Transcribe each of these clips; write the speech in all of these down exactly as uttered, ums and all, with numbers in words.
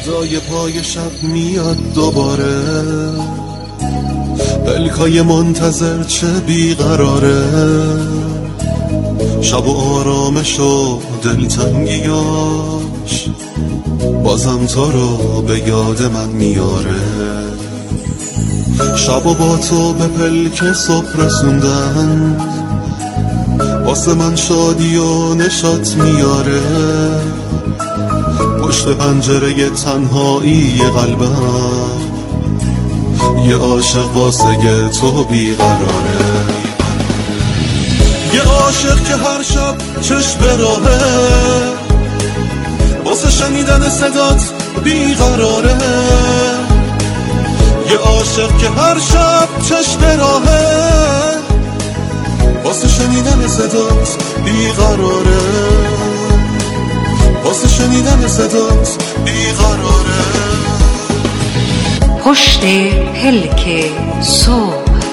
صدای پای شب میاد دوباره، پلکای منتظر چه بیقراره، شب و آرامش و دلتنگیاش بازم تو رو به یاد من میاره. شب و با تو به پلک صبح رسوندن، واسه من شادی و نشاط میاره. پشت پنجره تنهایی قلبم یه عاشق واسه تو بیقراره. یه عاشق که هر شب چشم به راهه، واسه شنیدن صدات بیقراره. یه عاشق که هر شب چشم به راهه، واسه شنیدن صدات بیقراره. واسه شنیدن صدات بیقراره. پشت پلک صبح.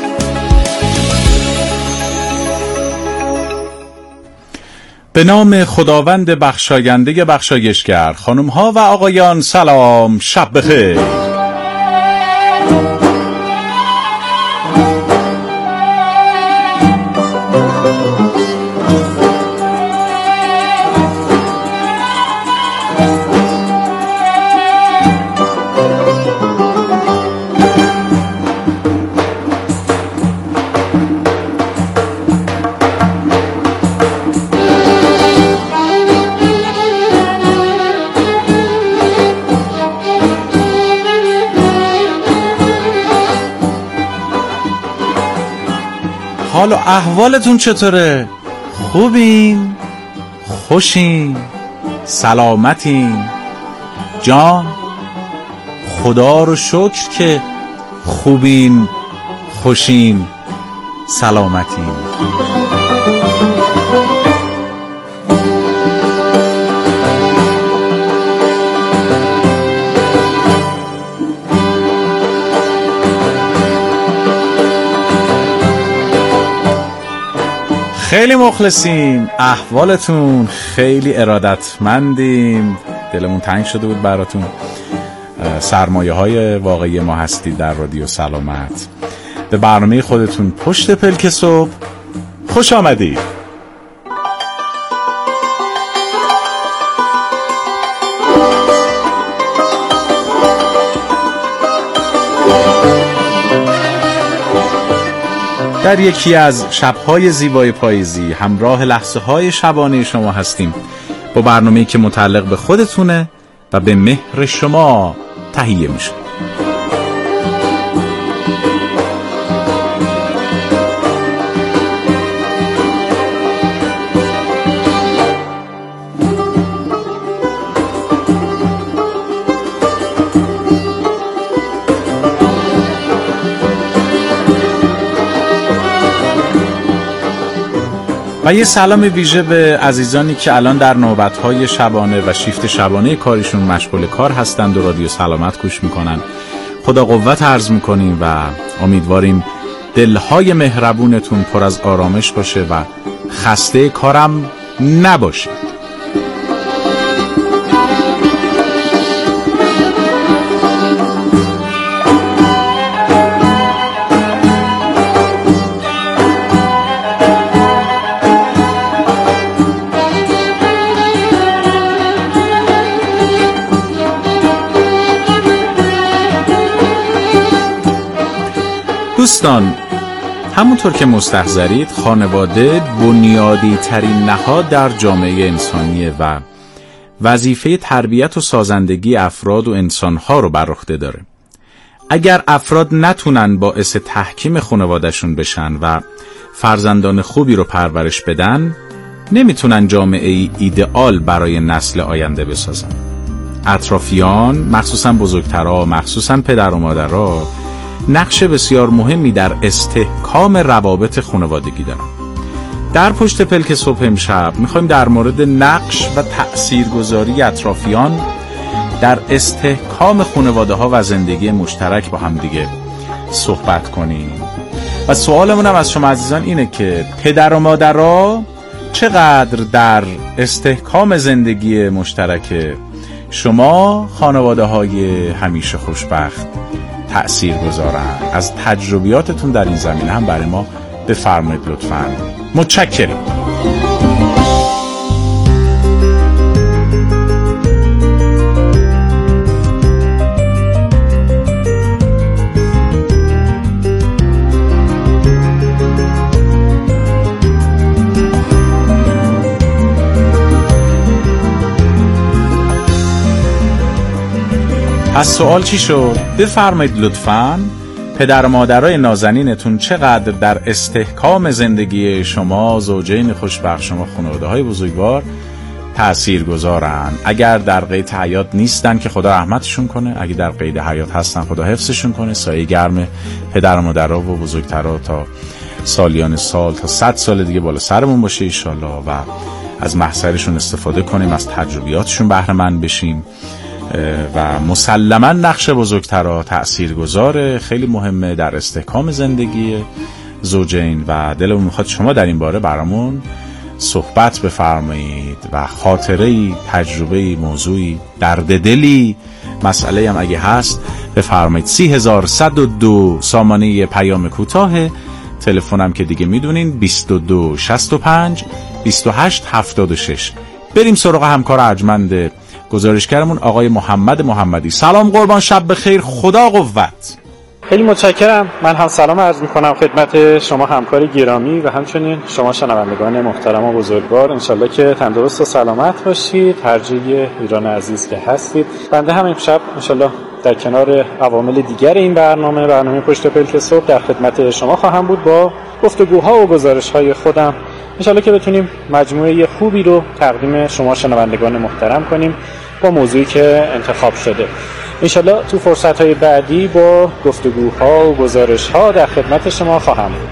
به نام خداوند بخشاینده بخشایشگر. خانم ها و آقایان سلام، شب بخیر. حال و احوالتون چطوره؟ خوبین؟ خوشین؟ سلامتین؟ جان؟ خدا رو شکر که خوبین، خوشین، سلامتین. خیلی مخلصیم، احوالتون خیلی ارادتمندیم، دلمون تنگ شده بود براتون. سرمایه های واقعی ما هستید در رادیو سلامت. به برنامه خودتون پشت پلک صبح خوش آمدید. در یکی از شب‌های زیبای پاییزی همراه لحظه‌های شبانه شما هستیم با برنامه‌ای که متعلق به خودتونه و به مهر شما تهیه میشه. و یه سلام ویژه به عزیزانی که الان در نوبت‌های شبانه و شیفت شبانه کاریشون مشغول کار هستند و رادیو سلامت گوش میکنن. خدا قوت عرض میکنیم و امیدواریم دلهای مهربونتون پر از آرامش باشه و خسته کارم نباشه. دوستان، همونطور که مستحضرید خانواده بنیادی ترین نهاد در جامعه انسانیه و وظیفه تربیت و سازندگی افراد و انسانها رو بر عهده داره. اگر افراد نتونن باعث تحکیم خانوادهشون بشن و فرزندان خوبی رو پرورش بدن، نمیتونن جامعه ایدئال برای نسل آینده بسازن. اطرافیان، مخصوصا بزرگترها، مخصوصا پدر و مادرها، نقش بسیار مهمی در استحکام روابط خانوادگی دارن. در پشت پلک صبح امشب میخوایم در مورد نقش و تأثیرگذاری اطرافیان در استحکام خانواده ها و زندگی مشترک با هم دیگه صحبت کنیم. و سوالمون هم از شما عزیزان اینه که پدر و مادرها چقدر در استحکام زندگی مشترک شما خانواده های همیشه خوشبخت تأثیر گذارن. از تجربیاتتون در این زمینه هم برای ما بفرمایید لطفاً. متشکرم. از سوال چی شد؟ بفرمایید لطفاً. پدر و مادرای نازنینتون چقدر در استحکام زندگی شما زوجین خوشبخت، شما خانواده های بزرگوار تأثیر گذارن؟ اگر در قید حیات نیستن که خدا رحمتشون کنه، اگر در قید حیات هستن خدا حفظشون کنه، سایه گرم پدر و مادرها و بزرگترها تا سالیان سال، تا صد سال دیگه بالا سرمون باشه انشالله و از محضرشون استفاده کنیم، از تجربیاتشون بهره مند بشیم و مسلما نقش بزرگترها تأثیر گذاره، خیلی مهمه در استحکام زندگی زوجین و دلمون میخواد شما در این باره برامون صحبت بفرمایید و خاطره‌ای، تجربه‌ای، موضوعی، درد دلی، مسئله هم اگه هست بفرمایید. سی هزار و صد و دو سامانه پیام کوتاه، تلفنم که دیگه میدونین بیست و دو شصت و پنج بیست و هشت هفتاد و شش. بریم سراغ همکار ارجمند گزارشگرمون آقای محمد محمدی. سلام قربان، شب بخیر، خدا قوت. خیلی متشکرم. من هم سلام عرض میکنم خدمت شما همکار گرامی و همچنین شما شنوندگان محترم و بزرگوار. انشالله که تندرست و سلامت باشید هر جای ایران عزیز که هستید. بنده هم امشب انشالله در کنار عوامل دیگر این برنامه برنامه پشت پلک صبح در خدمت شما خواهم بود با گفتگوها و گزارش‌های خودم. انشالله که بتونیم مجموعه خوبی رو تقدیم شما شنوندگان محترم کنیم با موضوعی که انتخاب شده. انشالله تو فرصت‌های بعدی با گفتگوها و گزارش‌ها در خدمت شما خواهم بود.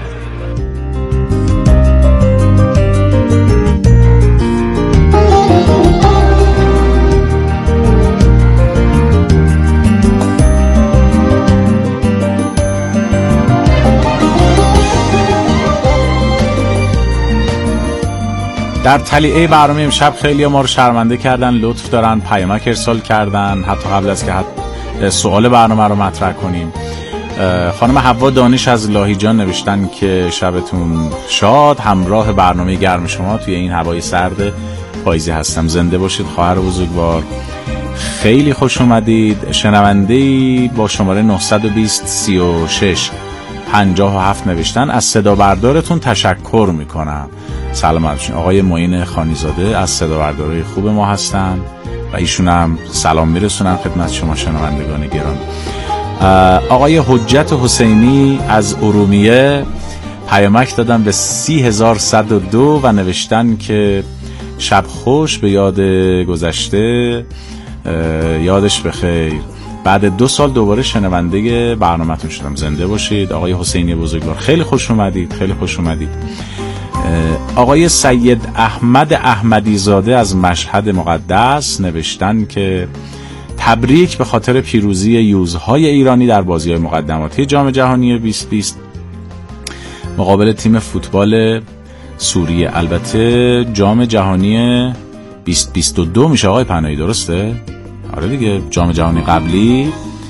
در تلیعه برنامه امشب خیلی ما رو شرمنده کردن، لطف دارن پیامک ارسال کردن حتی قبل از که حتی سوال برنامه رو مطرح کنیم. خانم حوا دانش از لاهیجان نوشتن که شبتون شاد، همراه برنامه گرم شما توی این هوای سرد پاییزی هستم. زنده باشید خواهر بزرگوار، خیلی خوش اومدید. شنونده‌ای با شماره نه دو صفر سی و شش پنجاه و هفت نوشتن از صدا بردارتون تشکر میکنم. سلام علیکم. آقای معین خانیزاده از صدا بردارای خوب ما هستن و ایشون هم سلام میرسونن خدمت شما شنوندگان گرامی. آقای حجت حسینی از ارومیه پیامک دادن به سی هزار و صد و دو و نوشتن که شب خوش، به یاد گذشته یادش بخیر. بعد دو سال دوباره شنونده برنامه‌تون شدم. زنده باشید آقای حسینی بزرگوار، خیلی خوش اومدید، خیلی خوش اومدید. آقای سید احمد احمدی زاده از مشهد مقدس نوشتن که تبریک به خاطر پیروزی یوزهای ایرانی در بازی‌های مقدماتی جام جهانی بیست بیست مقابل تیم فوتبال سوریه. البته جام جهانی بیست بیست و دو میشه آقای پناهی، درسته؟ آره دیگه، جام جهانی قبلی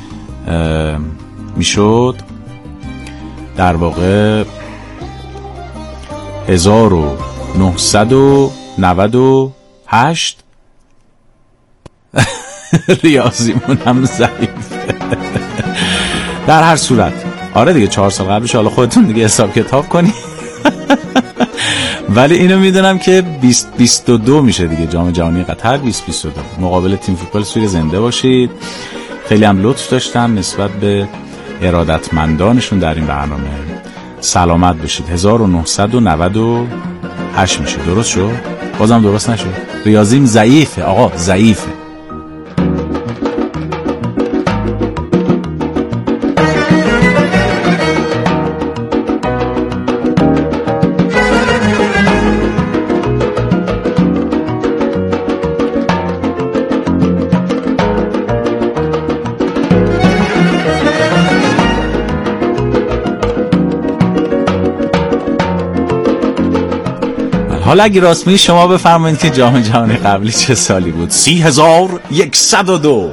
میشد در واقع هزار و نهصد و نود و هشت. ریاضیمون هم ضعیف. در هر صورت آره دیگه، چهار سال قبلش، حالا خودتون دیگه حساب کتاب کنی. ولی اینو میدونم که بیست بیست و دو میشه دیگه، جام جهانی قطر بیست بیست و دو مقابل تیم فوتبال سوریه. زنده باشید. خیلی هم لطف داشتن نسبت به ارادتمندانشون در این برنامه. سلامت باشید. هزار و نهصد و نود و هشت میشه، درست شد؟ بازم درست نشد. ریاضیم ضعیفه آقا، ضعیفه. حالا اگه راست میگی شما بفرمایید که جام جهانی قبلی چه سالی بود؟ سی هزار یکصد و دو.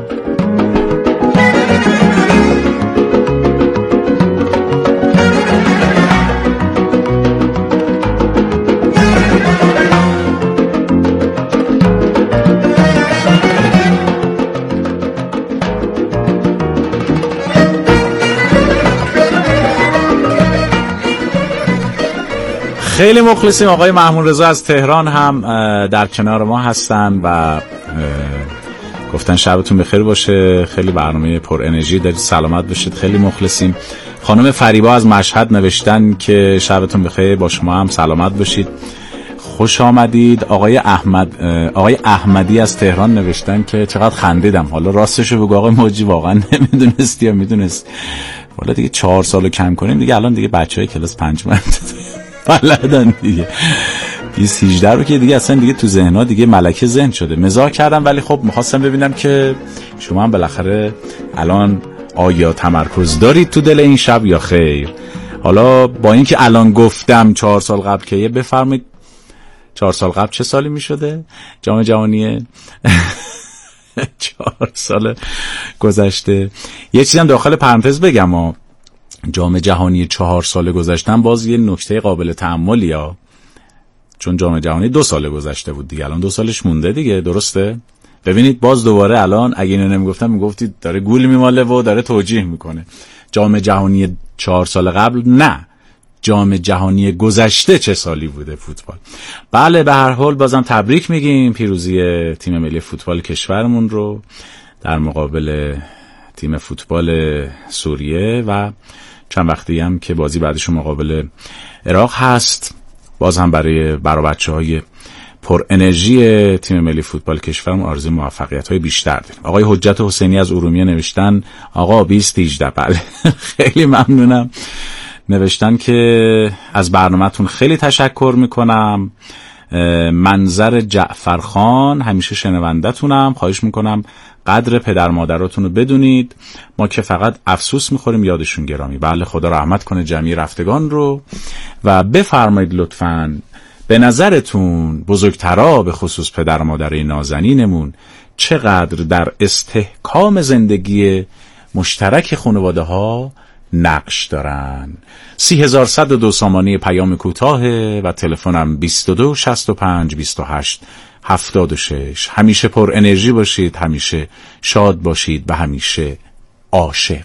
خیلی مخلصیم. آقای محمود رضا از تهران هم در کنار ما هستن و گفتن شبتون بخیر باشه، خیلی برنامه پر انرژی دارید، سلامت باشید. خیلی مخلصیم. خانم فریبا از مشهد نوشتن که شبتون بخیر، با شما هم سلامت باشید، خوش آمدید. آقای احمد آقای احمدی از تهران نوشتن که چقدر خندیدم. حالا راستشو بگو آقای موجی، واقعا نمیدونستی یا میدونست؟ حالا دیگه چهار سالو کم کنیم دیگه، الان دیگه بچهای کلاس پنجم بلدن دیگه. بیست هجده رو که دیگه اصلا دیگه تو ذهن‌ها دیگه ملکه ذهن شده. مزاح کردم ولی خب می‌خواستم ببینم که شما هم بالاخره الان آیا تمرکز دارید تو دل این شب یا خیر. حالا با اینکه الان گفتم چهار سال قبل که یه بفرمایید چهار سال قبل چه سالی می‌شده جام جهانی؟ چهار سال گذشته. یه چیزم داخل پرانتز بگم ها، جام جهانی چهار سال گذشتن باز یه نکته قابل تأملی ها، چون جام جهانی دو سال گذشته بود دیگه، الان دو سالش مونده دیگه، درسته؟ ببینید باز دوباره الان اگه اینو نمیگفتم میگفتید داره گول میماله و داره توجیه میکنه. جام جهانی چهار سال قبل نه، جام جهانی گذشته چه سالی بوده فوتبال. بله به هر حال بازم تبریک میگیم پیروزی تیم ملی فوتبال کشورمون رو در مقابل تیم فوتبال سوریه و چند وقتی هم که بازی بعدش مقابل عراق هست. باز هم برای برای بچه‌های پر انرژی تیم ملی فوتبال کشورمون آرزوی موفقیت‌های بیشتر داریم. آقای حجت حسینی از ارومیه نوشتن آقا بیست هجده. بله خیلی ممنونم. نوشتن که از برنامه‌تون خیلی تشکر میکنم. منظر جعفرخان همیشه شنونده‌تونم، خواهش میکنم قدر پدر مادراتون رو بدونید، ما که فقط افسوس میخوریم یادشون گرامی. بله خدا رحمت کنه جمعی رفتگان رو. و بفرمایید لطفاً به نظرتون بزرگترا به خصوص پدر مادر نازنینمون چقدر در استحکام زندگی مشترک خانواده ها نقش دارن؟ سی هزار صد و دو سامانه پیام کوتاه و تلفنم بیست و دو شصت و پنج بیست و هشت هفتاد و شش. همیشه پر انرژی باشید، همیشه شاد باشید و همیشه عاشق.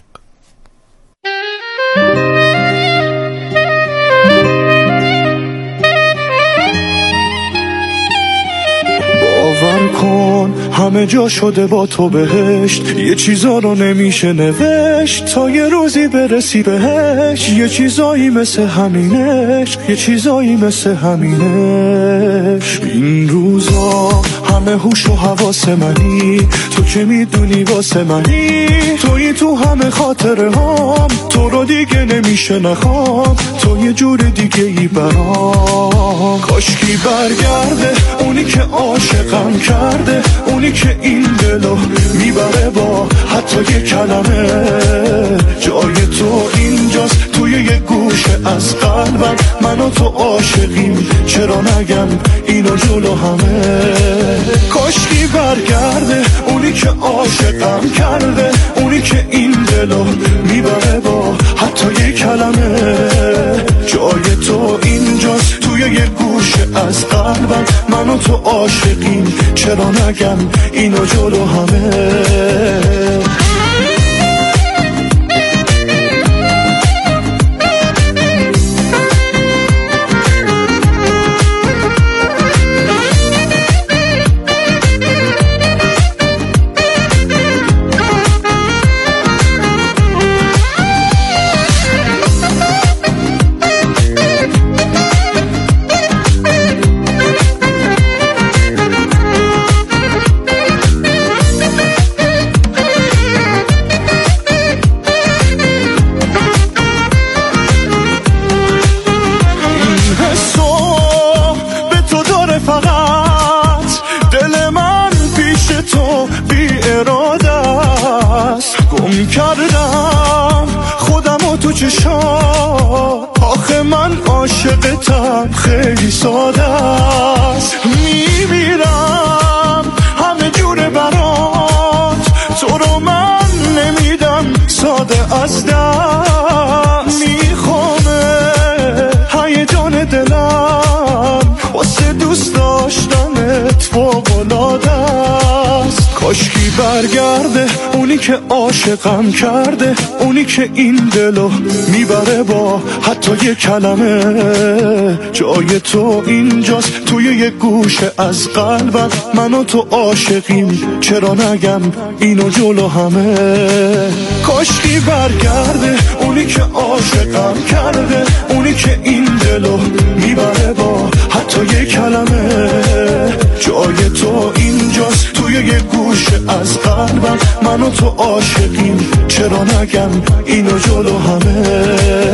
باور کن همه جا شده با تو بهشت، یه چیزا رو نمیشه نوشت تا یه روزی برسی بهش. یه چیزایی مثل همینش، یه چیزایی مثل همینش. این روزا همه هوش و حواس منی، تو که میدونی واسه منی، توی تو همه خاطره هام، تو رو دیگه نمیشه نخوام، تو یه جور دیگه ای برام. کاشکی برگرده اونی که عاشقم کرده، اونی که این دلو میبره با حتی یه کلمه. جای تو اینجاست توی یه گوشه از قلبم، من و تو عاشقیم چرا نگم اینو جلو همه. کاشکی برگرده اونی که عاشقم کرده، اونی که این دلو میبره با حتی یه کلمه. جای تو اینجاست توی یه گوشه از قلبم، من و تو عاشقیم چرا نگم اینو جلو همه. هم خیلی ساده است. میمیرم همه جوره برات، تو رو من نمیدم ساده از دست. میخوامه هیجان دلم واسه دوست داشتنت فوق‌العاده است. کاشکی برگرده اونی که عاشقم کرده، اونی که این دلو میبره با حتی یه کلمه. جای تو اینجاست توی یه گوشه از قلبم، من و تو عاشقیم چرا نگم اینو جلو همه. کاشکی برگرده اونی که عاشقم کرده، اونی که این دلو میبره با حتی یه کلمه. جای تو اینجاست توی یه گوشه از قلبم، من و تو عاشقیم چرا نگم اینو جلو همه.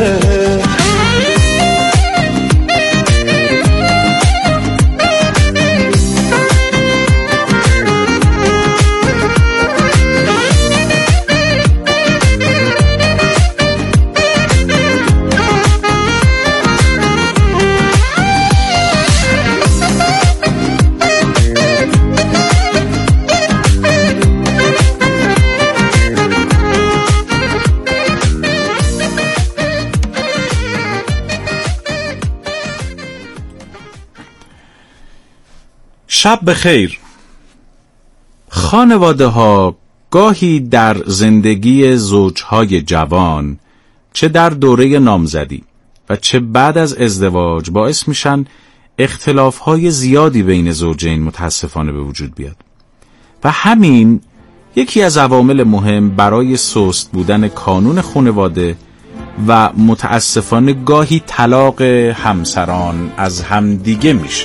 شب بخیر. خانواده ها گاهی در زندگی زوجهای جوان، چه در دوره نامزدی و چه بعد از ازدواج، باعث میشن اختلافهای زیادی بین زوجین متاسفانه به وجود بیاد و همین یکی از عوامل مهم برای سست بودن کانون خانواده و متاسفانه گاهی طلاق همسران از همدیگه میشه.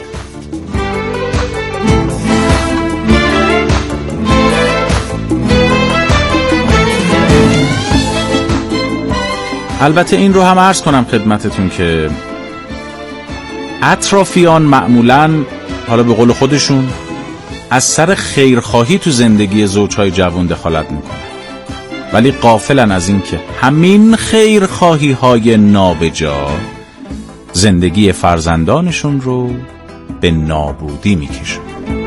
البته این رو هم عرض کنم خدمتتون که اطرافیان معمولاً، حالا به قول خودشون، از سر خیرخواهی تو زندگی زوجهای جوان دخالت میکنن، ولی غافلن از این که همین خیرخواهی های نابجا زندگی فرزندانشون رو به نابودی میکشن.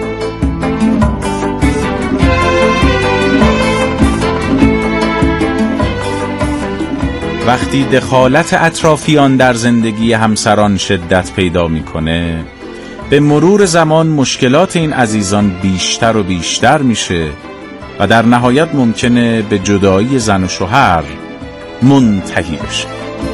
وقتی دخالت اطرافیان در زندگی همسران شدت پیدا میکنه، به مرور زمان مشکلات این عزیزان بیشتر و بیشتر میشه و در نهایت ممکنه به جدایی زن و شوهر منتهی بشه.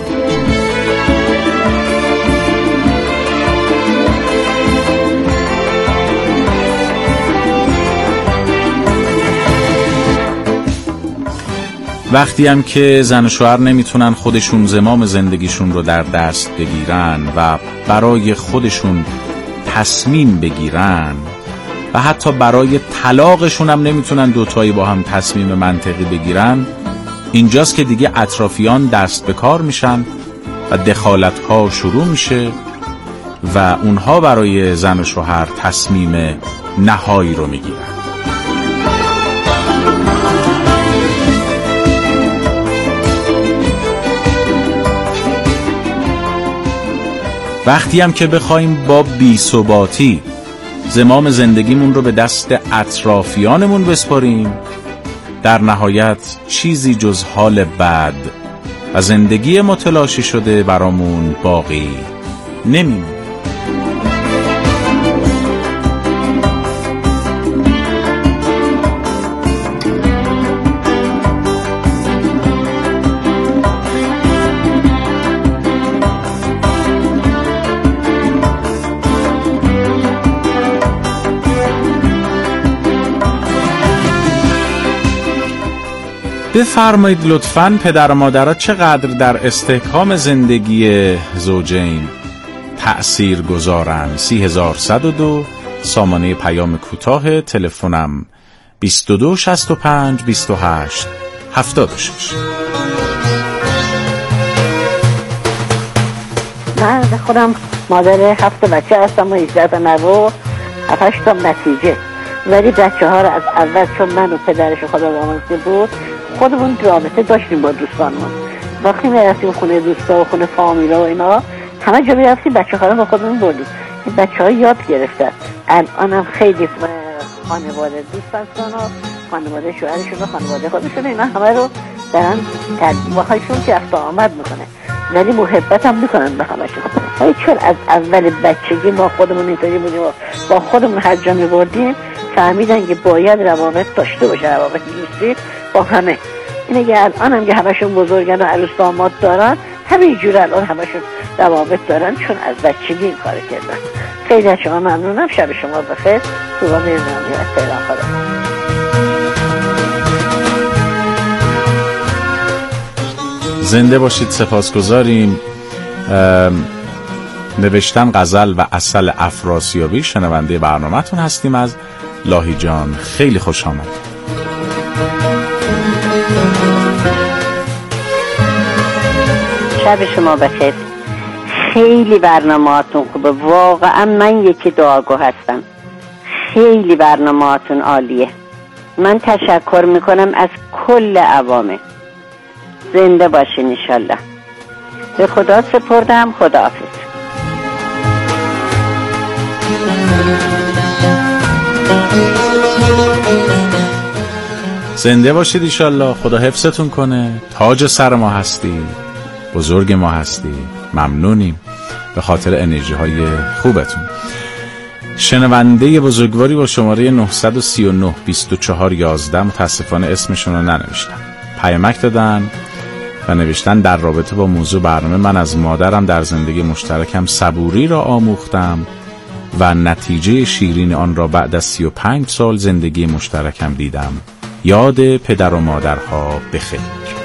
وقتی هم که زن و شوهر نمیتونن خودشون زمام زندگیشون رو در دست بگیرن و برای خودشون تصمیم بگیرن و حتی برای طلاقشون هم نمیتونن دوتایی با هم تصمیم منطقی بگیرن، اینجاست که دیگه اطرافیان دست به کار میشن و دخالت ها شروع میشه و اونها برای زن و شوهر تصمیم نهایی رو میگیرن. وقتی هم که بخوایم با بی‌ثباتی زمام زندگیمون رو به دست اطرافیانمون بسپاریم، در نهایت چیزی جز حال بد و زندگی متلاشی شده برامون باقی نمیمونه. بفرمایید لطفاً پدر و مادرها چقدر در استحکام زندگی زوجین تأثیر گذارن؟ سی هزار صد و دو سامانه پیام کوتاه، تلفنم بیست و دو شصت و پنج بیست و هشت هفتاد و شش. من خودم مادر هفت بچه هستم و هجده تا نوه، هفت تا نتیجه، ولی بچه ها رو از اول چون من و پدرش خدا بیامرزه بود خودمون رابطه داشتیم با دوستانمون. وقتی میرسیم خونه دوستا و خونه فامیلا و اینا همه جا میرفتیم بچه ها رو با خودمون بردیم. این بچه ها یاد گرفتن. الانم خیلی خانواده دوستان و خانواده شوهرشون و خانواده خودشون اینا همه رو دارن باهاشون که رفت آمد میکنه، ولی محبت هم میکنن به همشون. ولی چون از اول بچگی ما خودمون اینطوری بودیم و با خودمون هر جا میبردیم، فهمیدن که باید روابط داشته باشه، روابط دوستی با همه. اینه که الان هم که همشون بزرگن و عروس داماد دارن، همین جور الان همشون روابط دارن، چون از بچگی این کار کردن. خیلی از شما ممنونم. شب شما بخیر. خوبا میرنامی از تهران. خدا زنده باشید. سپاسگزاریم. نوشتن غزل و عسل افراسیابی شنونده برنامه‌تون هستیم از لاهیجان. خیلی خوش آمد. شب شما بخیر. خیلی برنامه‌هاتون خوبه. واقعا من یکی دعاگو هستم. خیلی برنامه‌هاتون عالیه. من تشکر میکنم از کل عوامه. زنده باشین انشالله. به خدا سپردم. خداحافظ. زنده باشید انشالله. خدا حفظتون کنه. تاج سر ما هستی، بزرگ ما هستی. ممنونیم به خاطر انرژی های خوبتون. شنونده بزرگواری با شماره نه سه نه دو چهار یازده متاسفانه اسمشون رو ننوشتم. پیامک دادن و نوشتن در رابطه با موضوع برنامه: من از مادرم در زندگی مشترکم صبوری را آموختم و نتیجه شیرین آن را بعد از سی و پنج سال زندگی مشترکم دیدم. یاد پدر و مادرها بخیر.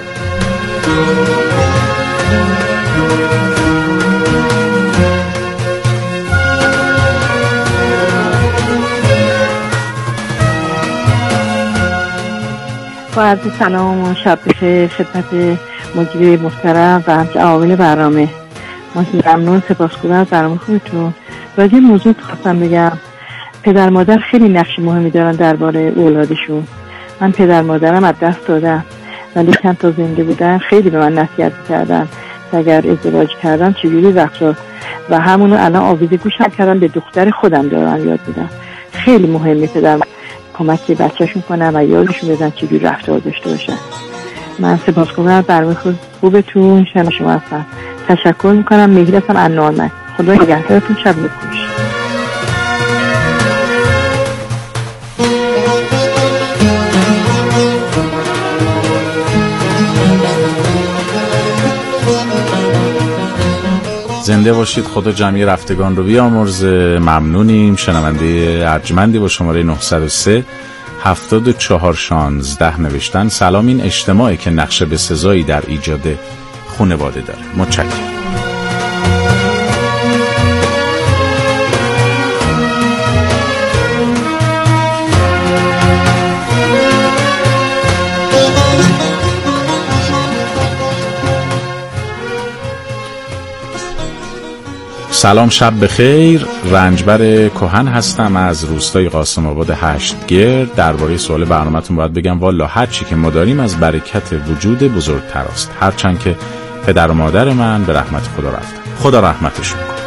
با عرض سلام و شب بخیر خدمت مدیر محترم و عوامل برنامه. ما ممنون، سپاسگزارم از برنامه خوبتون. راجع به موضوع خواستم بگم. پدر مادر خیلی نقش مهمی دارن درباره اولادشون. من پدر مادرم از دست دادم، ولی چند تا زنده بودن خیلی به من نصیحت کردن اگر ازدواج کردم چجوری رفتار، و همونو الان آویزه گوشم کردم به دختر خودم دارم یاد میدم. خیلی مهمه پدر کمک به بچه‌شون کنن و یادشون بدن چجوری رفتار داشته باشن. من سپاسگزارم برنامه خوبتون. شما شما هستم. تشکر میکنم. مهدی هستم از نارمک. خدا نگهدارتون. شب بخیر. زنده باشید. خدا جمعی رفتگان رو بیامرزه. ممنونیم. شنونده ارجمندی با شماره نه صفر سه هفتاد و چهار شانزده نوشتن: سلام، این اجتماعی که نقش به سزایی در ایجاد خانواده داره. متشکرم. سلام، شب بخیر. رنجبر کهن هستم از روستای قاسم آباد هشتگرد. درباره سوال برنامه‌تون باید بگم والا هر چی که ما داریم از برکت وجود بزرگتر است، هرچند که پدر و مادر من به رحمت خدا رفتن. خدا رحمتشون کنه.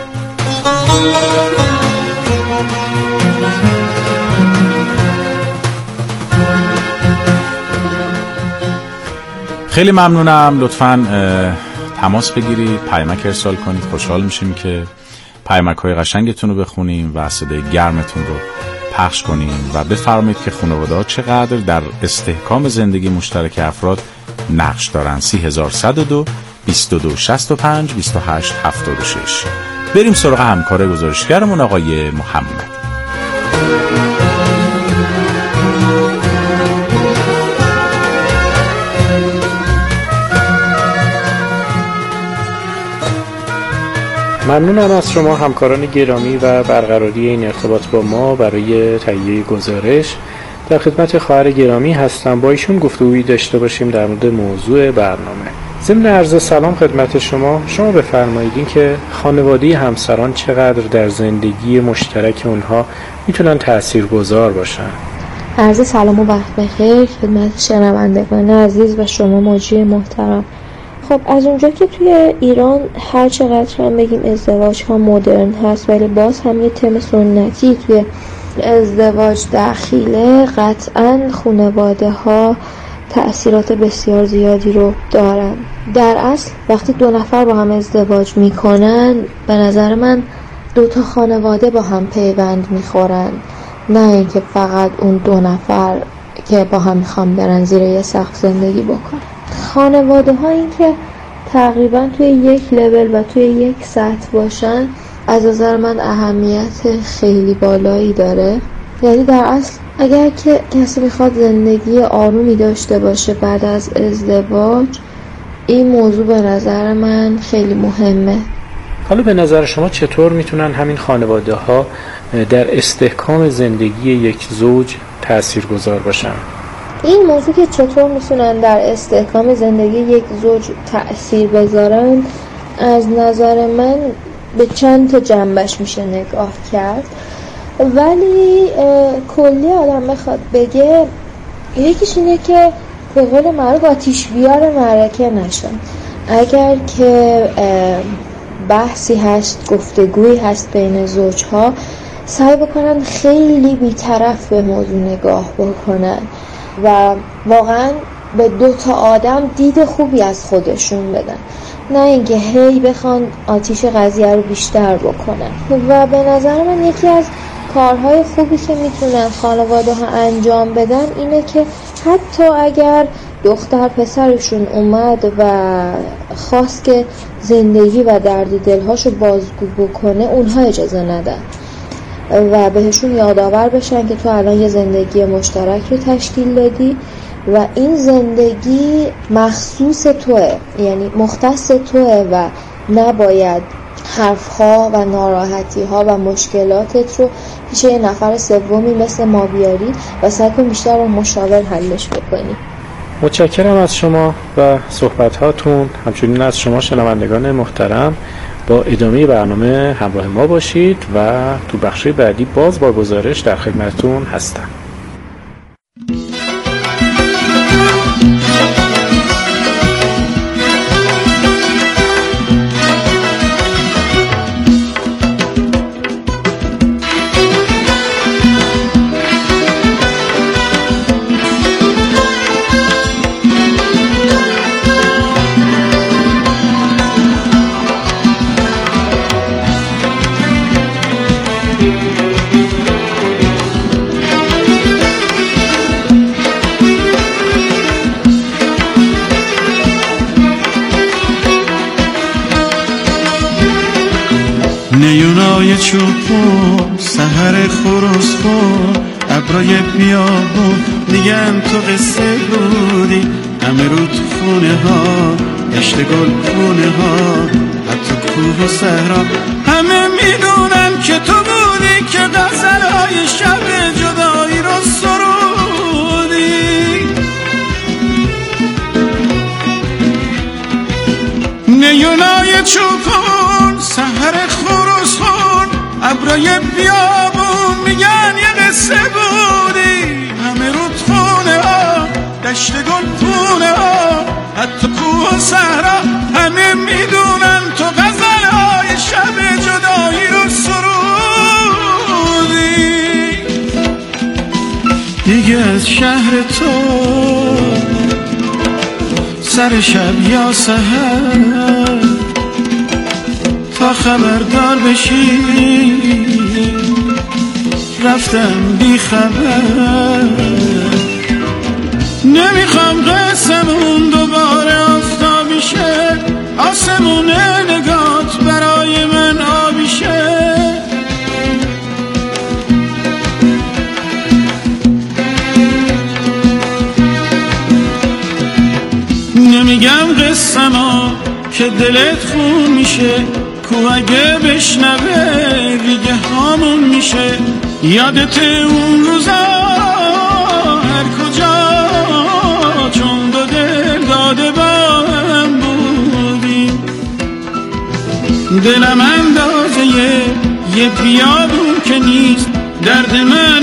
خیلی ممنونم. لطفاً تماس بگیرید، پیامک ارسال کنید. خوشحال میشیم که پیامک‌های قشنگتون رو بخونیم و صدای گرمتون رو پخش کنیم و بفرمایید که خانواده‌ها چقدر در استحکام زندگی مشترک افراد نقش دارن. سی هزار و صد و دو بیست و دو شصت و پنج بیست و هشت هفتاد و شش. بریم سراغ همکار گزارشگرمون آقای محمد. ممنونم از شما همکاران گرامی و برقراری این ارتباط با ما برای تهیه گزارش. در خدمت خواهر گرامی هستم. با ایشون گفتگویی داشته باشیم در مورد موضوع برنامه. ضمن عرض سلام خدمت شما، شما بفرمایید که خانواده همسران چقدر در زندگی مشترک اونها میتونن تاثیرگذار باشن. عرض سلام و وقت بخیر خدمت شنوندگان عزیز و شما مجری محترم. خب از اونجا که توی ایران هر چقدر هم بگیم ازدواج ها مدرن هست ولی باز هم یه تم سنتی توی ازدواج دخیله، قطعاً خانواده ها تأثیرات بسیار زیادی رو دارن. در اصل وقتی دو نفر با هم ازدواج میکنن به نظر من دو تا خانواده با هم پیوند میخورن، نه اینکه فقط اون دو نفر که با هم میخوام برن زیر یه سقف زندگی بکنن. خانواده ها این که تقریبا توی یک لول و توی یک سطح باشن از نظر من اهمیت خیلی بالایی داره. یعنی در اصل اگر که کسی میخواد زندگی آرومی داشته باشه بعد از ازدواج، این موضوع به نظر من خیلی مهمه. حالا به نظر شما چطور میتونن همین خانواده ها در استحکام زندگی یک زوج تاثیرگذار باشن؟ این موضوع که چطور میتونن در استحکام زندگی یک زوج تأثیر بذارن، از نظر من به چند تا جنبش میشه نگاه کرد، ولی کلی آدم بخواد بگه یکیش اینه که به قول معروف آتیش بیار معرکه نشن. اگر که بحثی هست، گفتگویی هست بین زوجها، سعی بکنن خیلی بی‌طرف به موضوع نگاه بکنن و واقعا به دو تا آدم دید خوبی از خودشون بدن، نه اینکه هی بخوان آتیش قضیه رو بیشتر بکنن. و به نظر من یکی از کارهای خوبی که میتونن خانواده ها انجام بدن اینه که حتی اگر دختر پسرشون اومد و خواست که زندگی و درد دلهاشو بازگو بکنه، اونها اجازه ندن و بهشون یادآور بشن که تو الان یه زندگی مشترک رو تشکیل دادی و این زندگی مخصوص توه، یعنی مختص توه و نباید حرفها و ناراحتیها و مشکلاتت رو پیش یه نفر سومی مثل ما بیاری و سعی کن بیشتر رو مشاور حلش بکنی. متشکرم از شما و صحبتاتون. همچنین از شما شنوندگان محترم با ادامه برنامه همراه ما باشید و تو بخش بعدی باز با گزارش در خدمتتون هستم. نیونای چوبون سحر خروس خون ابرای بیابون میگن تو قصه بودی، همه رو تو خونه ها دشت گل خونه ها حتی کوه و صحرا همه میدونن که تو بودی که غزلهای شب جدایی رو سرودی. نیونای چوبون سحر خروس خون ابرای بیابون میگن یه قصه بودی، همه رود خونه ها دشت گل خونه ها حتی کوه و صحرا همه میدونن تو غزلهای شب جدایی رو سرودی. دیگه از شهر تو سر شب یا سحر تا خبردار بشی رفتم بی خبر. نمیخوام قسمون دوباره آفتابی شه، آسمون نگات برای من آبی شه. نمیگم قسمو که دلت خون میشه، کو اگه بشنوه ریگه هامون میشه. یادت اون روزا هر کجا چون دو دل داده با هم بودیم، دلم اندازه یه بیابون که نیست درد من